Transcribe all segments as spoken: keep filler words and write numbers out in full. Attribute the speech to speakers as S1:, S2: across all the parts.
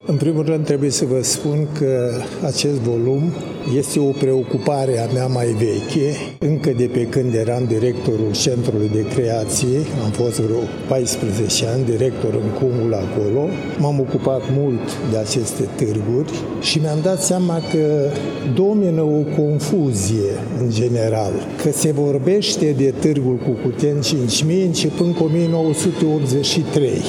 S1: În primul rând trebuie să vă spun că acest volum este o preocupare a mea mai veche, încă de pe când eram directorul Centrului de Creație, am fost vreo paisprezece ani director în cumul acolo, m-am ocupat mult de aceste târguri și mi-am dat seama că domină o confuzie în general, că se vorbește de târgul Cucuteni cinci mii începând cu o mie nouă sute optzeci și trei.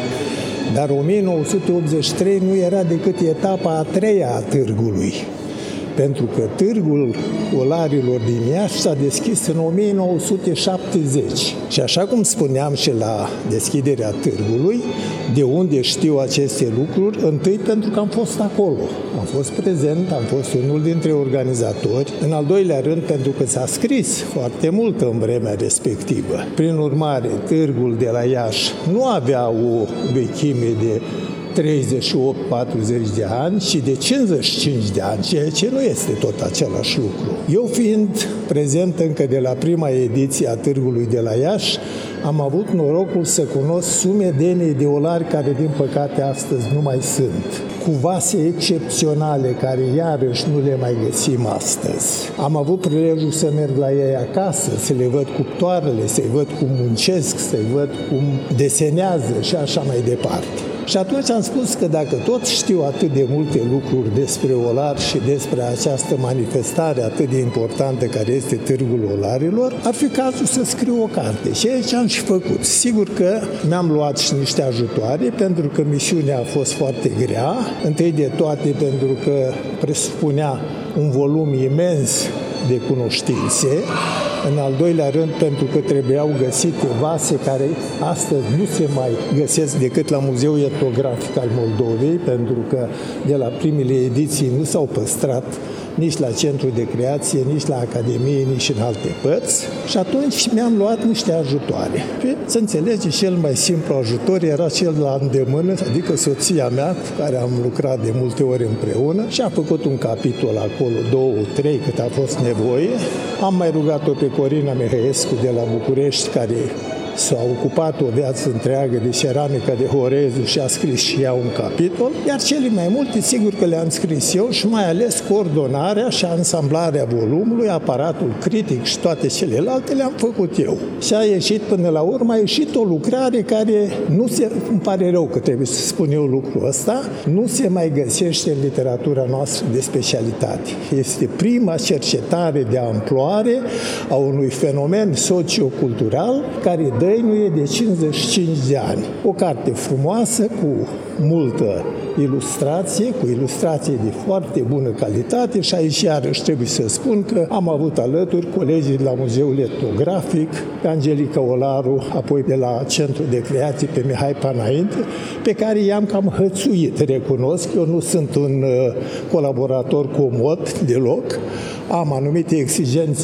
S1: Dar o mie nouă sute optzeci și trei nu era decât etapa a treia a târgului, pentru că târgul olarilor din Iași s-a deschis în o mie nouă sute șaptezeci. Și așa cum spuneam și la deschiderea târgului, de unde știu aceste lucruri? Întâi pentru că am fost acolo, am fost prezent, am fost unul dintre organizatori. În al doilea rând pentru că s-a scris foarte mult în vremea respectivă. Prin urmare, târgul de la Iași nu avea o vechime de treizeci și opt patruzeci de ani, ci de cincizeci și cinci de ani, ceea ce nu este tot același lucru. Eu fiind prezent încă de la prima ediție a târgului de la Iași, am avut norocul să cunosc sumedenie de olari care, din păcate, astăzi nu mai sunt, cu vase excepționale care iarăși nu le mai găsim astăzi. Am avut prilejul să merg la ei acasă, să le văd cuptoarele, să-i văd cum muncesc, să-i văd cum desenează și așa mai departe. Și atunci am spus că dacă tot știu atât de multe lucruri despre olar și despre această manifestare atât de importantă care este Târgul Olarilor, ar fi cazul să scriu o carte. Și aici am și făcut. Sigur că mi-am luat și niște ajutoare, pentru că misiunea a fost foarte grea, întâi de toate pentru că presupunea un volum imens de cunoștințe, în al doilea rând pentru că trebuiau găsite vase care astăzi nu se mai găsesc decât la Muzeul Etnografic al Moldovei, pentru că de la primele ediții nu s-au păstrat nici la Centrul de Creație, nici la Academie, nici în alte părți. Și atunci mi-am luat niște ajutoare. Și, să înțelege, cel mai simplu ajutor era cel la îndemână, adică soția mea, cu care am lucrat de multe ori împreună și a făcut un capitol acolo, două, trei, cât a fost nevoie. Am mai rugat-o pe Corina Mihăescu de la București, care s-a ocupat o viață întreagă de ceramica de Horezu și a scris și ea un capitol, iar cele mai multe, sigur că le-am scris eu și mai ales coordonarea și ansamblarea volumului, aparatul critic și toate celelalte le-am făcut eu. Și a ieșit până la urmă, a ieșit o lucrare care nu se, îmi pare rău că trebuie să spun eu lucrul ăsta, nu se mai găsește în literatura noastră de specialitate. Este prima cercetare de amploare a unui fenomen sociocultural care dăinuie de cincizeci și cinci de ani. O carte frumoasă, cu multă ilustrație, cu ilustrație de foarte bună calitate și aici iarăși trebuie să spun că am avut alături colegii de la Muzeul Etnografic, pe Angelica Olaru, apoi de la Centrul de Creație pe Mihai Panainte, pe care i-am cam hățuit, recunosc. Eu nu sunt un colaborator comod deloc, am anumite exigențe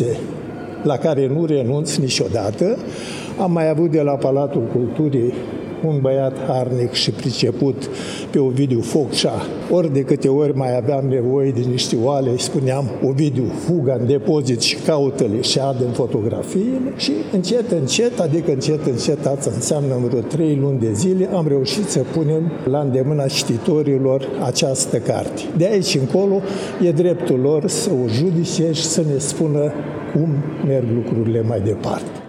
S1: la care nu renunț niciodată. Am mai avut de la Palatul Culturii un băiat harnic și priceput, pe Ovidiu Focșa. Ori de câte ori mai aveam nevoie de niște oale, îi spuneam: Ovidiu, fugă în depozit și caută-le și adă-mi fotografiile. Și încet, încet, adică încet, încet, asta înseamnă în vreo trei luni de zile, am reușit să punem la îndemâna cititorilor această carte. De aici încolo e dreptul lor să o judice și să ne spună cum merg lucrurile mai departe.